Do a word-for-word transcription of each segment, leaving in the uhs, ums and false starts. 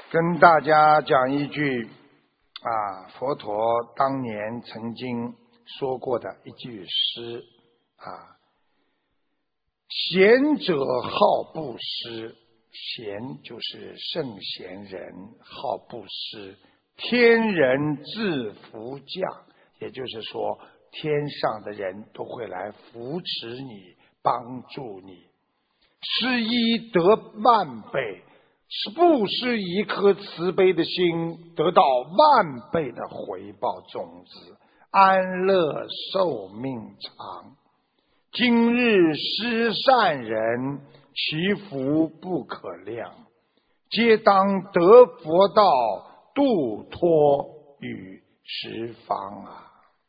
跟大家讲一句啊，佛陀当年曾经说过的一句诗啊，贤者好布施，贤就是圣贤人，好布施，天人自福降，也就是说天上的人都会来扶持你，帮助你，施一得万倍，是布施一颗慈悲的心，得到万倍的回报种子，安乐寿命长。今日施善人，其福不可量，皆当得佛道，度脱于十方啊！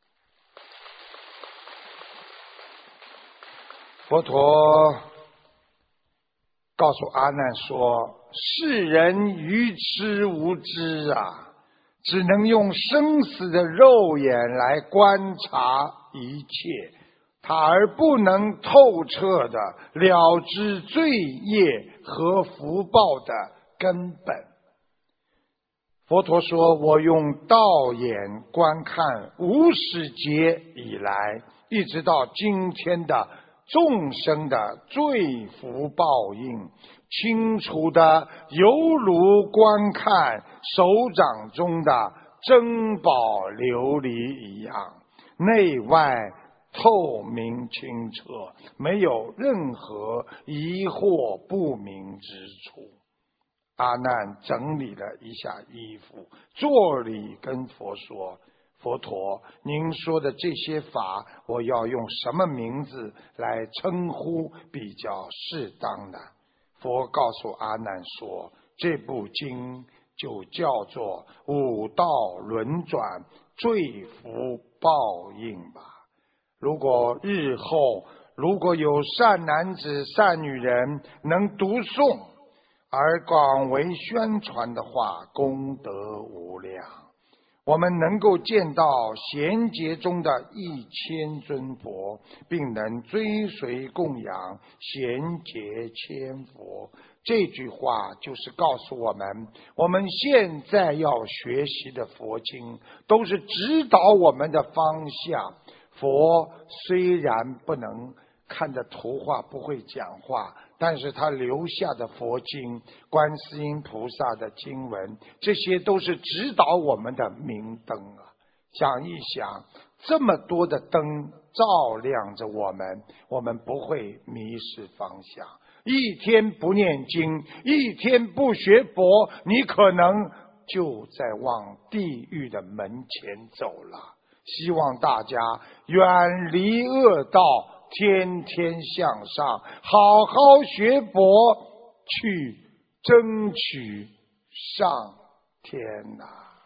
佛陀告诉阿难说，世人愚痴无知啊，只能用生死的肉眼来观察一切，他而不能透彻的了知罪业和福报的根本。佛陀说，我用道眼观看无始劫以来，一直到今天的众生的罪福报应，清楚的犹如观看手掌中的珍宝琉璃一样，内外透明清澈，没有任何疑惑不明之处。阿难整理了一下衣服，作礼跟佛说，佛陀，您说的这些法，我要用什么名字来称呼比较适当呢？佛告诉阿难说，这部经就叫做五道轮转，罪福报应吧。如果日后如果有善男子善女人能读诵而广为宣传的话，功德无量。我们能够见到贤劫中的一千尊佛，并能追随供养贤劫千佛。这句话就是告诉我们，我们现在要学习的佛经都是指导我们的方向。佛虽然不能看着图画，不会讲话，但是他留下的佛经，观世音菩萨的经文，这些都是指导我们的明灯啊！想一想，这么多的灯照亮着我们，我们不会迷失方向。一天不念经，一天不学佛，你可能就在往地狱的门前走了。希望大家远离恶道，天天向上，好好学佛，去争取上天哪！